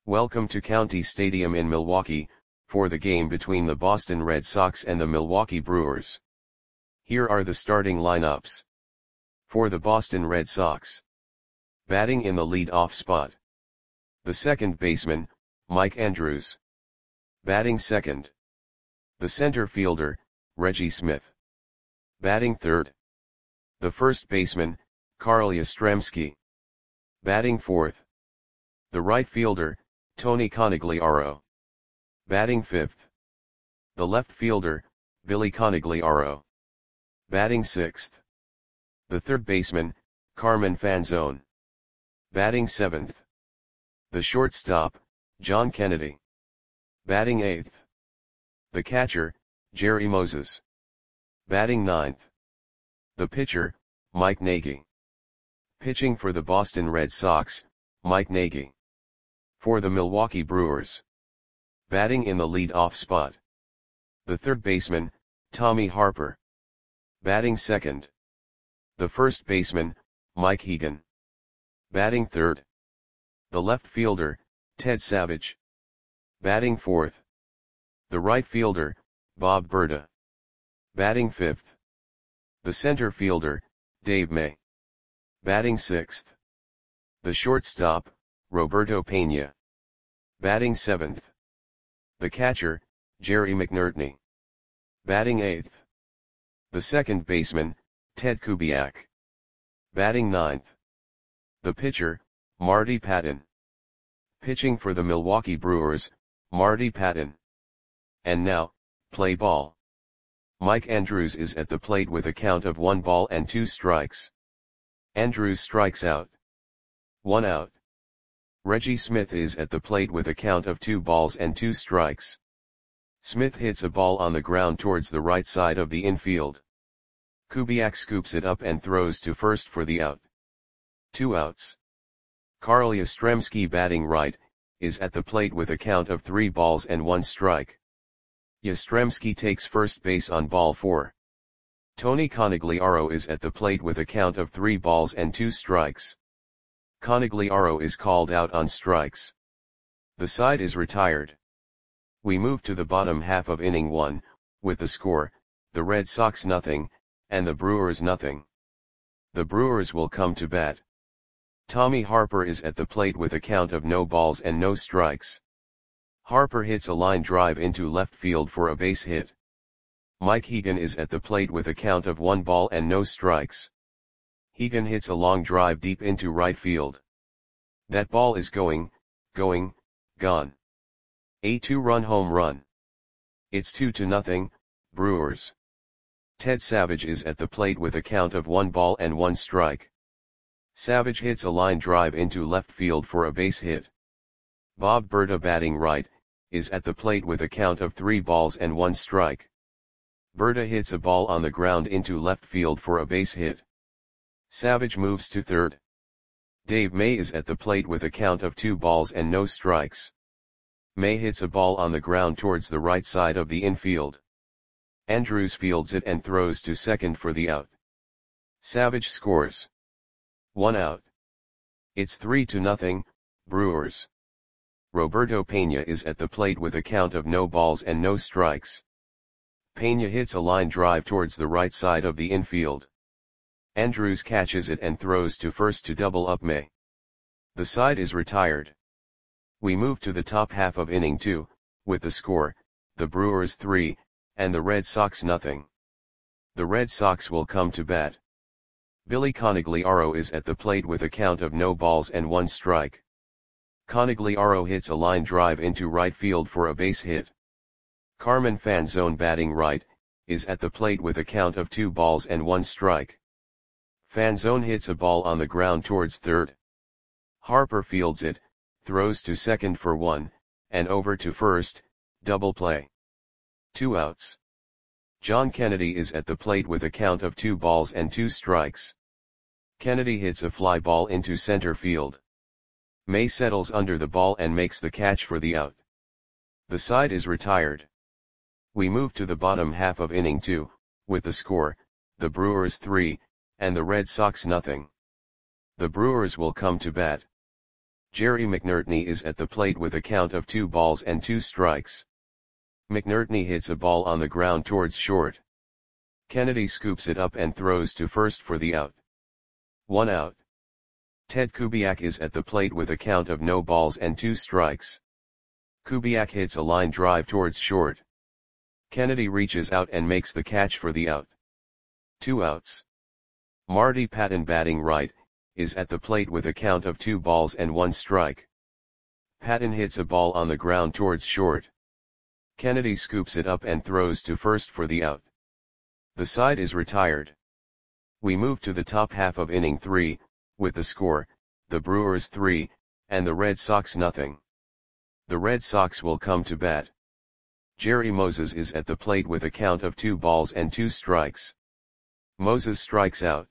Welcome to County Stadium in Milwaukee, for the game between the Boston Red Sox and the Milwaukee Brewers. Here are the starting lineups. For the Boston Red Sox. Batting in the lead-off spot. The second baseman, Mike Andrews. Batting second. The center fielder, Reggie Smith. Batting third. The first baseman, Carl Yastrzemski. Batting fourth. The right fielder, Tony Conigliaro. Batting fifth. The left fielder, Billy Conigliaro. Batting sixth. The third baseman, Carmen Fanzone. Batting seventh. The shortstop, John Kennedy. Batting eighth. The catcher, Jerry Moses. Batting ninth. The pitcher, Mike Nagy. Pitching for the Boston Red Sox, Mike Nagy. For the Milwaukee Brewers. Batting in the lead-off spot. The third baseman, Tommy Harper. Batting second. The first baseman, Mike Hegan. Batting third. The left fielder, Ted Savage. Batting fourth. The right fielder, Bob Berta. Batting fifth. The center fielder, Dave May. Batting sixth. The shortstop, Roberto Pena. Batting seventh. The catcher, Jerry McNertney. Batting eighth. The second baseman, Ted Kubiak. Batting ninth. The pitcher, Marty Patton. Pitching for the Milwaukee Brewers, Marty Patton. And now, play ball. Mike Andrews is at the plate with a count of 1 ball and 2 strikes. Andrews strikes out. 1 out. Reggie Smith is at the plate with a count of 2 balls and 2 strikes. Smith hits a ball on the ground towards the right side of the infield. Kubiak scoops it up and throws to first for the out. 2 outs. Carl Yastrzemski, batting right, is at the plate with a count of 3 balls and 1 strike. Yastrzemski takes first base on ball 4. Tony Conigliaro is at the plate with a count of 3 balls and 2 strikes. Conigliaro is called out on strikes. The side is retired. We move to the bottom half of inning 1, with the score, the Red Sox nothing, and the Brewers nothing. The Brewers will come to bat. Tommy Harper is at the plate with a count of no balls and no strikes. Harper hits a line drive into left field for a base hit. Mike Hegan is at the plate with a count of 1 ball and no strikes. Hegan hits a long drive deep into right field. That ball is gone. A 2-run home run. It's 2-0, Brewers. Ted Savage is at the plate with a count of 1 ball and 1 strike. Savage hits a line drive into left field for a base hit. Bob Berta, batting right, is at the plate with a count of 3 balls and 1 strike. Berta hits a ball on the ground into left field for a base hit. Savage moves to third. Dave May is at the plate with a count of 2 balls and no strikes. May hits a ball on the ground towards the right side of the infield. Andrews fields it and throws to second for the out. Savage scores. 1 out. It's 3-0, Brewers. Roberto Pena is at the plate with a count of no balls and no strikes. Pena hits a line drive towards the right side of the infield. Andrews catches it and throws to first to double up May. The side is retired. We move to the top half of inning 2, with the score, the Brewers 3, and the Red Sox nothing. The Red Sox will come to bat. Billy Conigliaro is at the plate with a count of no balls and 1 strike. Conigliaro hits a line drive into right field for a base hit. Carmen Fanzone, batting right, is at the plate with a count of 2 balls and 1 strike. Fanzone hits a ball on the ground towards third. Harper fields it, throws to second for 1, and over to first, double play. 2 outs. John Kennedy is at the plate with a count of 2 balls and 2 strikes. Kennedy hits a fly ball into center field. May settles under the ball and makes the catch for the out. The side is retired. We move to the bottom half of inning 2, with the score, the Brewers 3, and the Red Sox nothing. The Brewers will come to bat. Jerry McNertney is at the plate with a count of 2 balls and 2 strikes. McNertney hits a ball on the ground towards short. Kennedy scoops it up and throws to first for the out. 1 out. Ted Kubiak is at the plate with a count of no balls and 2 strikes. Kubiak hits a line drive towards short. Kennedy reaches out and makes the catch for the out. 2 outs. Marty Patton, batting right, is at the plate with a count of 2 balls and 1 strike. Patton hits a ball on the ground towards short. Kennedy scoops it up and throws to first for the out. The side is retired. We move to the top half of inning 3, with the score, the Brewers 3, and the Red Sox nothing. The Red Sox will come to bat. Jerry Moses is at the plate with a count of 2 balls and 2 strikes. Moses strikes out.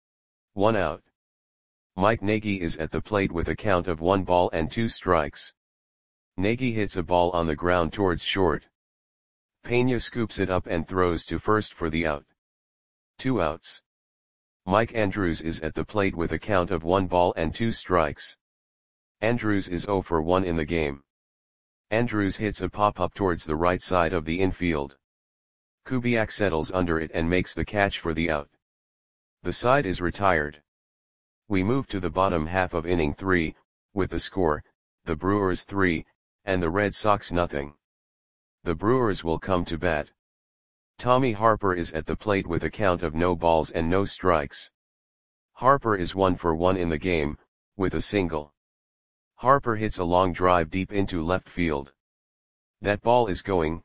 1 out. Mike Nagy is at the plate with a count of 1 ball and 2 strikes. Nagy hits a ball on the ground towards short. Pena scoops it up and throws to first for the out. 2 outs. Mike Andrews is at the plate with a count of 1 ball and 2 strikes. Andrews is 0 for 1 in the game. Andrews hits a pop-up towards the right side of the infield. Kubiak settles under it and makes the catch for the out. The side is retired. We move to the bottom half of inning 3, with the score, the Brewers 3, and the Red Sox nothing. The Brewers will come to bat. Tommy Harper is at the plate with a count of no balls and no strikes. Harper is 1 for 1 in the game, with a single. Harper hits a long drive deep into left field. That ball is going,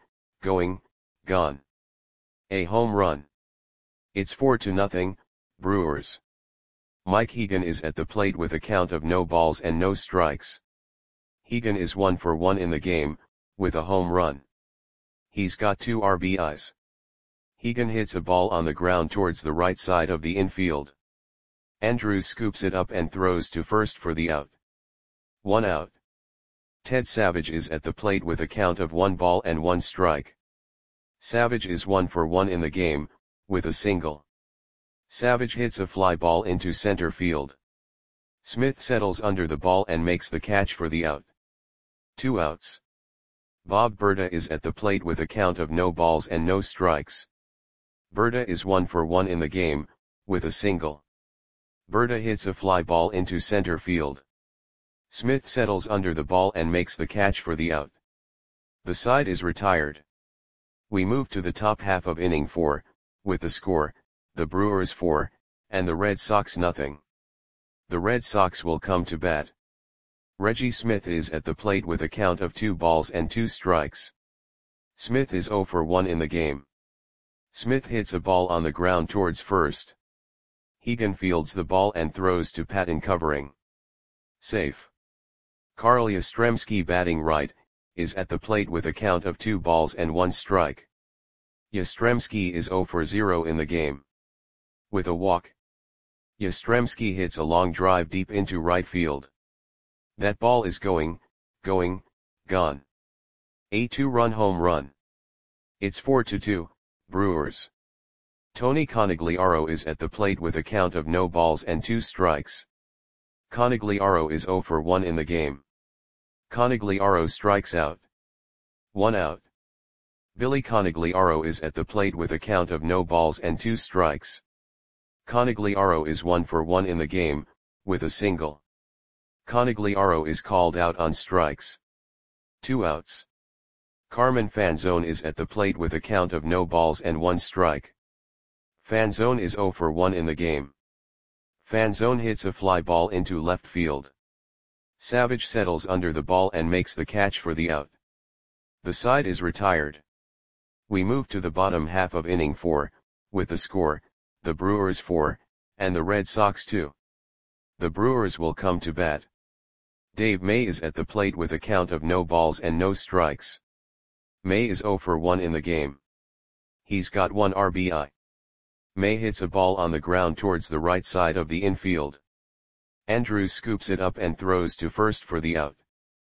gone. A home run. It's 4-0, Brewers. Mike Hegan is at the plate with a count of no balls and no strikes. Hegan is 1 for 1 in the game, with a home run. He's got 2 RBIs. Hegan hits a ball on the ground towards the right side of the infield. Andrews scoops it up and throws to first for the out. 1 out. Ted Savage is at the plate with a count of 1 ball and 1 strike. Savage is 1 for 1 in the game, with a single. Savage hits a fly ball into center field. Smith settles under the ball and makes the catch for the out. 2 outs. Bob Berta is at the plate with a count of no balls and no strikes. Berta is 1 for 1 in the game, with a single. Berta hits a fly ball into center field. Smith settles under the ball and makes the catch for the out. The side is retired. We move to the top half of inning 4, with the score, the Brewers 4, and the Red Sox nothing. The Red Sox will come to bat. Reggie Smith is at the plate with a count of 2 balls and 2 strikes. Smith is 0 for 1 in the game. Smith hits a ball on the ground towards first. Hegan fields the ball and throws to Patton covering. Safe. Carl Yastrzemski, batting right, is at the plate with a count of 2 balls and 1 strike. Yastrzemski is 0 for 0 in the game. With a walk. Yastrzemski hits a long drive deep into right field. That ball is going, gone. A 2-run home run. It's 4-2, Brewers. Tony Conigliaro is at the plate with a count of no balls and 2 strikes. Conigliaro is 0 for 1 in the game. Conigliaro strikes out. 1 out. Billy Conigliaro is at the plate with a count of no balls and 2 strikes. Conigliaro is 1 for 1 in the game, with a single. Conigliaro is called out on strikes. 2 outs. Carmen Fanzone is at the plate with a count of no balls and 1 strike. Fanzone is 0 for 1 in the game. Fanzone hits a fly ball into left field. Savage settles under the ball and makes the catch for the out. The side is retired. We move to the bottom half of inning 4, with the score, the Brewers 4, and the Red Sox 2. The Brewers will come to bat. Dave May is at the plate with a count of no balls and no strikes. May is 0 for 1 in the game. He's got 1 RBI. May hits a ball on the ground towards the right side of the infield. Andrews scoops it up and throws to first for the out.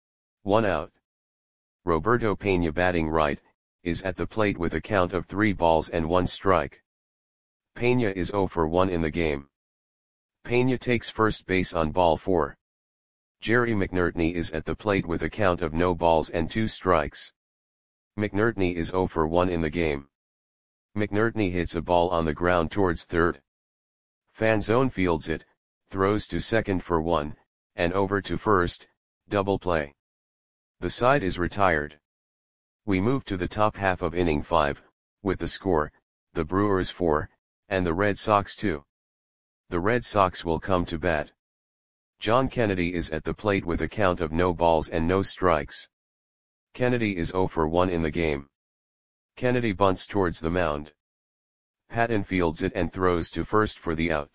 1 out. Roberto Pena, batting right, is at the plate with a count of 3 balls and 1 strike. Pena is 0 for 1 in the game. Pena takes first base on ball 4. Jerry McNertney is at the plate with a count of no balls and 2 strikes. McNertney is 0 for 1 in the game. McNertney hits a ball on the ground towards third. Fanzone fields it, throws to second for 1, and over to first, double play. The side is retired. We move to the top half of inning 5, with the score, the Brewers 4, and the Red Sox 2. The Red Sox will come to bat. John Kennedy is at the plate with a count of no balls and no strikes. Kennedy is 0 for 1 in the game. Kennedy bunts towards the mound. Patton fields it and throws to first for the out.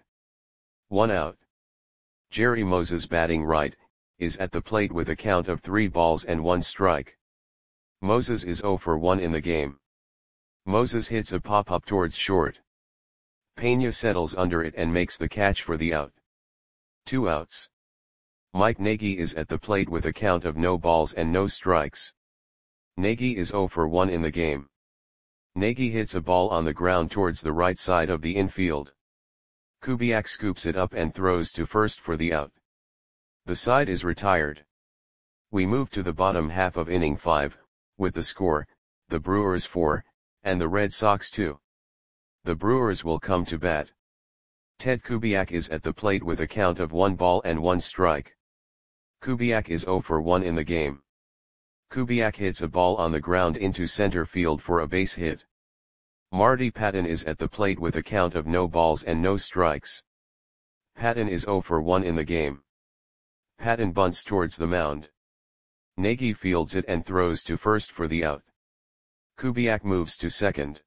1 out. Jerry Moses, batting right, is at the plate with a count of 3 balls and 1 strike. Moses is 0 for 1 in the game. Moses hits a pop-up towards short. Pena settles under it and makes the catch for the out. 2 outs. Mike Nagy is at the plate with a count of no balls and no strikes. Nagy is 0 for 1 in the game. Nagy hits a ball on the ground towards the right side of the infield. Kubiak scoops it up and throws to first for the out. The side is retired. We move to the bottom half of inning 5, with the score, the Brewers 4, and the Red Sox 2. The Brewers will come to bat. Ted Kubiak is at the plate with a count of 1 ball and 1 strike. Kubiak is 0 for 1 in the game. Kubiak hits a ball on the ground into center field for a base hit. Marty Patton is at the plate with a count of no balls and no strikes. Patton is 0 for 1 in the game. Patton bunts towards the mound. Nagy fields it and throws to first for the out. Kubiak moves to second.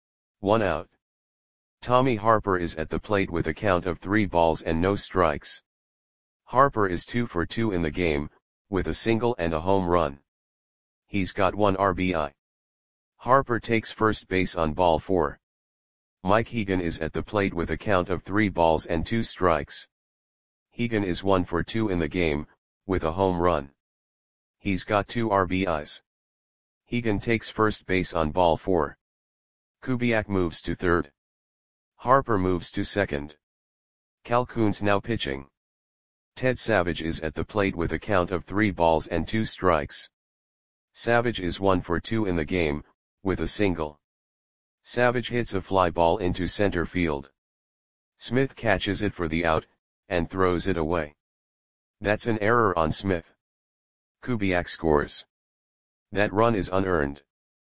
1 out. Tommy Harper is at the plate with a count of 3 balls and no strikes. Harper is 2 for 2 in the game, with a single and a home run. He's got 1 RBI. Harper takes first base on ball 4. Mike Hegan is at the plate with a count of 3 balls and 2 strikes. Hegan is 1 for 2 in the game, with a home run. He's got 2 RBIs. Hegan takes first base on ball 4. Kubiak moves to third. Harper moves to second. Calhoun's now pitching. Ted Savage is at the plate with a count of 3 balls and 2 strikes. Savage is 1 for 2 in the game, with a single. Savage hits a fly ball into center field. Smith catches it for the out, and throws it away. That's an error on Smith. Kubiak scores. That run is unearned.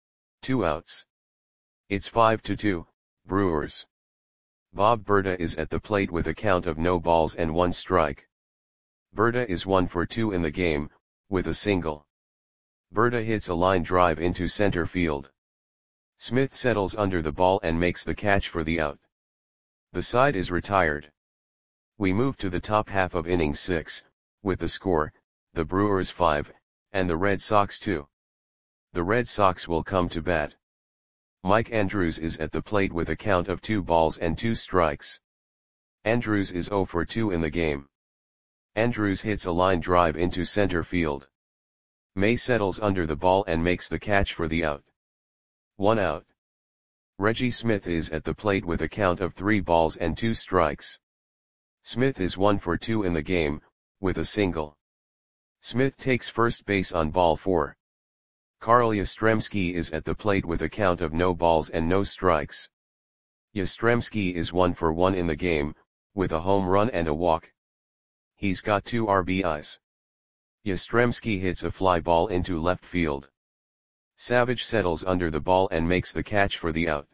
2 outs. It's 5-2, Brewers. Bob Berta is at the plate with a count of no balls and 1 strike. Berta is 1 for 2 in the game, with a single. Berta hits a line drive into center field. Smith settles under the ball and makes the catch for the out. The side is retired. We move to the top half of inning 6, with the score, the Brewers 5, and the Red Sox 2. The Red Sox will come to bat. Mike Andrews is at the plate with a count of 2 balls and 2 strikes. Andrews is 0 for 2 in the game. Andrews hits a line drive into center field. May settles under the ball and makes the catch for the out. 1 out. Reggie Smith is at the plate with a count of 3 balls and 2 strikes. Smith is 1 for 2 in the game, with a single. Smith takes first base on ball 4. Carl Yastrzemski is at the plate with a count of no balls and no strikes. Yastrzemski is 1 for 1 in the game, with a home run and a walk. He's got 2 RBIs. Yastrzemski hits a fly ball into left field. Savage settles under the ball and makes the catch for the out.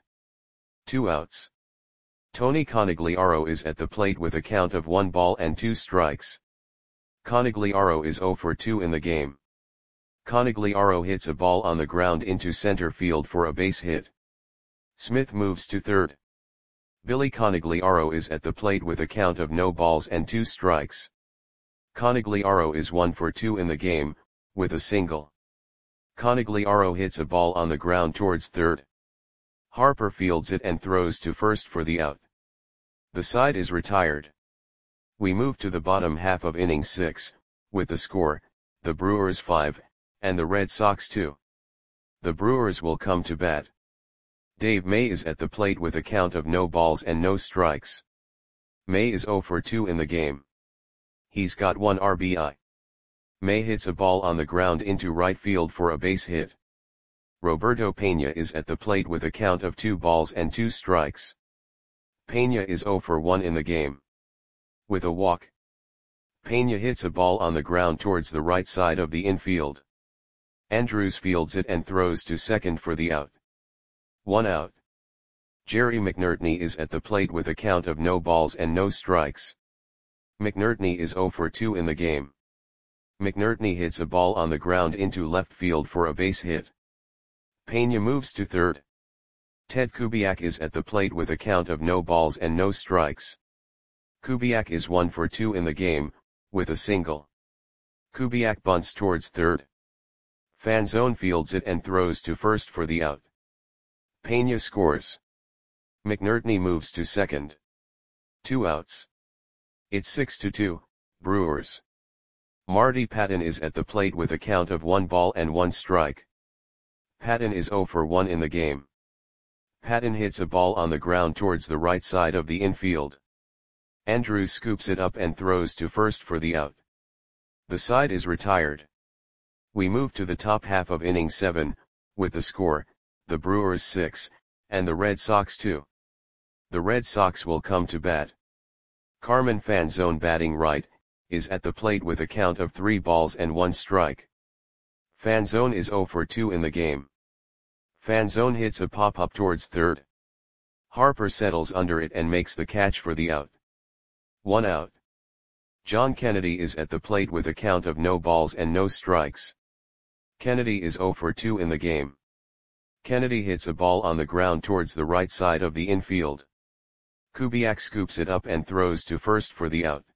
2 outs. Tony Conigliaro is at the plate with a count of 1 ball and 2 strikes. Conigliaro is 0 for 2 in the game. Conigliaro hits a ball on the ground into center field for a base hit. Smith moves to third. Billy Conigliaro is at the plate with a count of no balls and 2 strikes. Conigliaro is 1 for 2 in the game, with a single. Conigliaro hits a ball on the ground towards third. Harper fields it and throws to first for the out. The side is retired. We move to the bottom half of inning 6, with the score, the Brewers 5, and the Red Sox 2. The Brewers will come to bat. Dave May is at the plate with a count of no balls and no strikes. May is 0 for 2 in the game. He's got 1 RBI. May hits a ball on the ground into right field for a base hit. Roberto Peña is at the plate with a count of 2 balls and 2 strikes. Peña is 0 for 1 in the game. With a walk, Peña hits a ball on the ground towards the right side of the infield. Andrews fields it and throws to second for the out. 1 out. Jerry McNertney is at the plate with a count of no balls and no strikes. McNertney is 0 for 2 in the game. McNertney hits a ball on the ground into left field for a base hit. Peña moves to third. Ted Kubiak is at the plate with a count of no balls and no strikes. Kubiak is 1 for 2 in the game, with a single. Kubiak bunts towards third. Fanzone fields it and throws to first for the out. Peña scores. McNertney moves to second. 2 outs. It's 6-2, Brewers. Marty Patton is at the plate with a count of 1 ball and 1 strike. Patton is 0 for 1 in the game. Patton hits a ball on the ground towards the right side of the infield. Andrews scoops it up and throws to first for the out. The side is retired. We move to the top half of inning 7, with the score, the Brewers 6, and the Red Sox 2. The Red Sox will come to bat. Carmen Fanzone, batting right, is at the plate with a count of 3 balls and 1 strike. Fanzone is 0 for 2 in the game. Fanzone hits a pop-up towards third. Harper settles under it and makes the catch for the out. 1 out. John Kennedy is at the plate with a count of no balls and no strikes. Kennedy is 0 for 2 in the game. Kennedy hits a ball on the ground towards the right side of the infield. Kubiak scoops it up and throws to first for the out.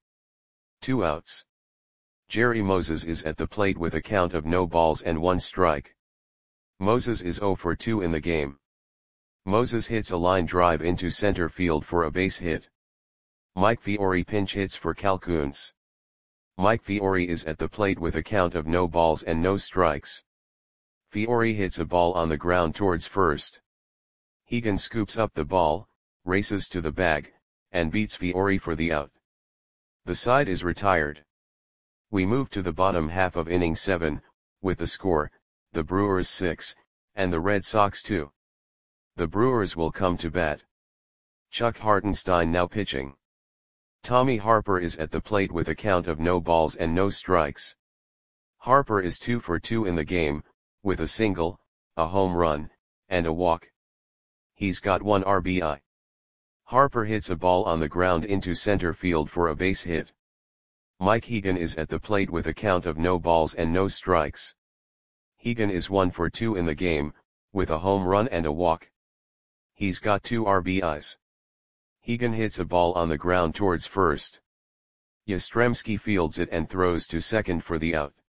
2 outs. Jerry Moses is at the plate with a count of no balls and 1 strike. Moses is 0 for 2 in the game. Moses hits a line drive into center field for a base hit. Mike Fiore pinch hits for Cal Kuntz. Mike Fiore is at the plate with a count of no balls and no strikes. Fiore hits a ball on the ground towards first. Hegan scoops up the ball, races to the bag, and beats Fiore for the out. The side is retired. We move to the bottom half of inning 7, with the score, the Brewers 6, and the Red Sox 2. The Brewers will come to bat. Chuck Hartenstein now pitching. Tommy Harper is at the plate with a count of no balls and no strikes. Harper is 2 for 2 in the game, with a single, a home run, and a walk. He's got 1 RBI. Harper hits a ball on the ground into center field for a base hit. Mike Hegan is at the plate with a count of no balls and no strikes. Hegan is 1 for 2 in the game, with a home run and a walk. He's got 2 RBIs. Hegan hits a ball on the ground towards first. Yastrzemski fields it and throws to second for the out.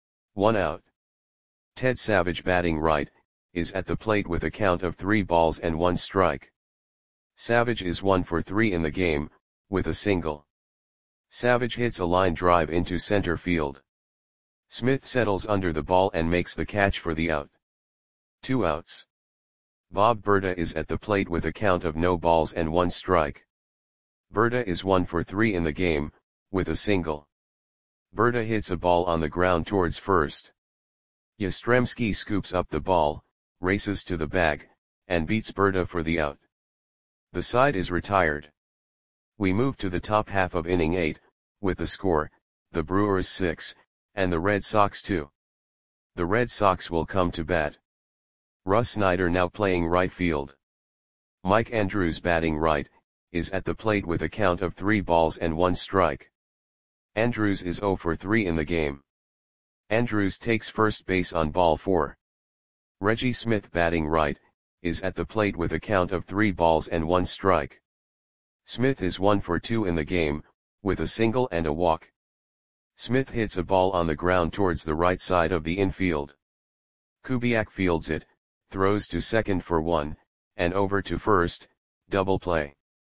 1 out. Ted Savage, batting right, is at the plate with a count of 3 balls and 1 strike. Savage is 1 for 3 in the game, with a single. Savage hits a line drive into center field. Smith settles under the ball and makes the catch for the out. 2 outs. Bob Berta is at the plate with a count of no balls and 1 strike. Berta is 1 for 3 in the game, with a single. Berta hits a ball on the ground towards first. Yastrzemski scoops up the ball, races to the bag, and beats Berta for the out. The side is retired. We move to the top half of inning 8, with the score, the Brewers 6, and the Red Sox 2. The Red Sox will come to bat. Russ Snyder now playing right field. Mike Andrews, batting right, is at the plate with a count of 3 balls and 1 strike. Andrews is 0 for 3 in the game. Andrews takes first base on ball 4. Reggie Smith, batting right, is at the plate with a count of 3 balls and 1 strike. Smith is 1 for 2 in the game, with a single and a walk. Smith hits a ball on the ground towards the right side of the infield. Kubiak fields it, throws to second for 1, and over to first, double play.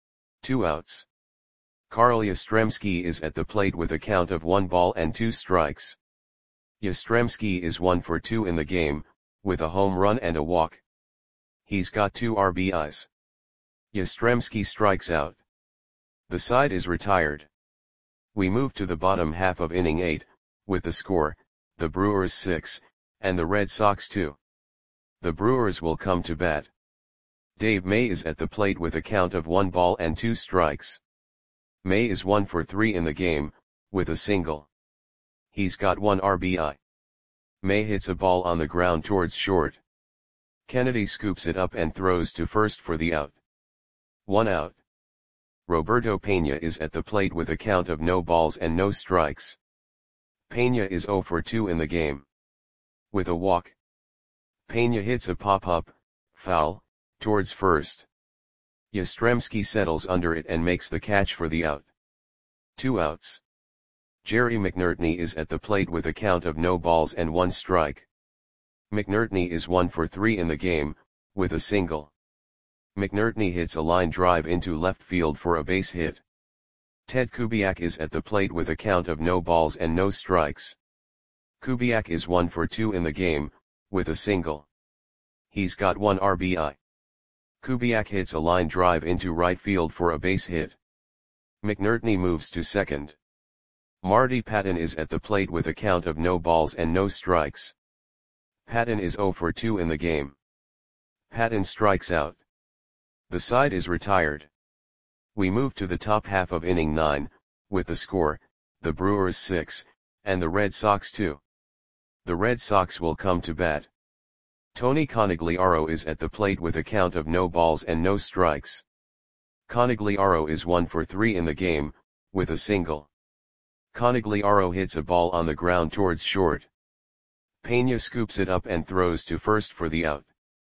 2 outs. Carl Yastrzemski is at the plate with a count of 1 ball and 2 strikes. Yastrzemski is 1 for 2 in the game, with a home run and a walk. He's got 2 RBIs. Yastrzemski strikes out. The side is retired. We move to the bottom half of inning 8, with the score, the Brewers 6, and the Red Sox 2. The Brewers will come to bat. Dave May is at the plate with a count of 1 ball and 2 strikes. May is 1 for 3 in the game, with a single. He's got 1 RBI. May hits a ball on the ground towards short. Kennedy scoops it up and throws to first for the out. 1 out. Roberto Pena is at the plate with a count of no balls and no strikes. Pena is 0 for 2 in the game. With a walk. Pena hits a pop-up, foul, towards first. Yastrzemski settles under it and makes the catch for the out. 2 outs. Jerry McNertney is at the plate with a count of no balls and 1 strike. McNertney is 1 for 3 in the game, with a single. McNertney hits a line drive into left field for a base hit. Ted Kubiak is at the plate with a count of no balls and no strikes. Kubiak is 1 for 2 in the game, with a single. He's got 1 RBI. Kubiak hits a line drive into right field for a base hit. McNertney moves to second. Marty Patton is at the plate with a count of no balls and no strikes. Patton is 0 for 2 in the game. Patton strikes out. The side is retired. We move to the top half of inning 9, with the score, the Brewers 6, and the Red Sox 2. The Red Sox will come to bat. Tony Conigliaro is at the plate with a count of no balls and no strikes. Conigliaro is 1 for 3 in the game, with a single. Conigliaro hits a ball on the ground towards short. Pena scoops it up and throws to first for the out.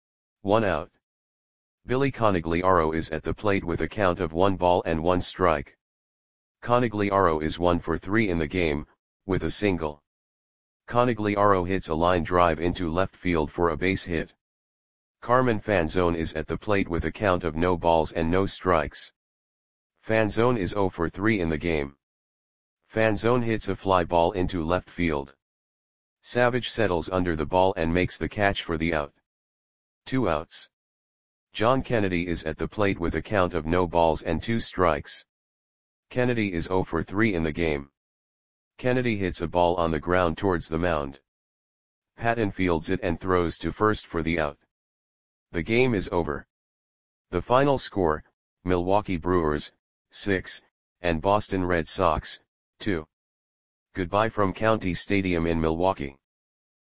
1 out. Billy Conigliaro is at the plate with a count of 1 ball and 1 strike. Conigliaro is 1 for 3 in the game, with a single. Conigliaro hits a line drive into left field for a base hit. Carmen Fanzone is at the plate with a count of no balls and no strikes. Fanzone is 0 for 3 in the game. Fanzone hits a fly ball into left field. Savage settles under the ball and makes the catch for the out. 2 outs. John Kennedy is at the plate with a count of no balls and 2 strikes. Kennedy is 0 for 3 in the game. Kennedy hits a ball on the ground towards the mound. Patton fields it and throws to first for the out. The game is over. The final score, Milwaukee Brewers, 6, and Boston Red Sox, 2. Goodbye from County Stadium in Milwaukee.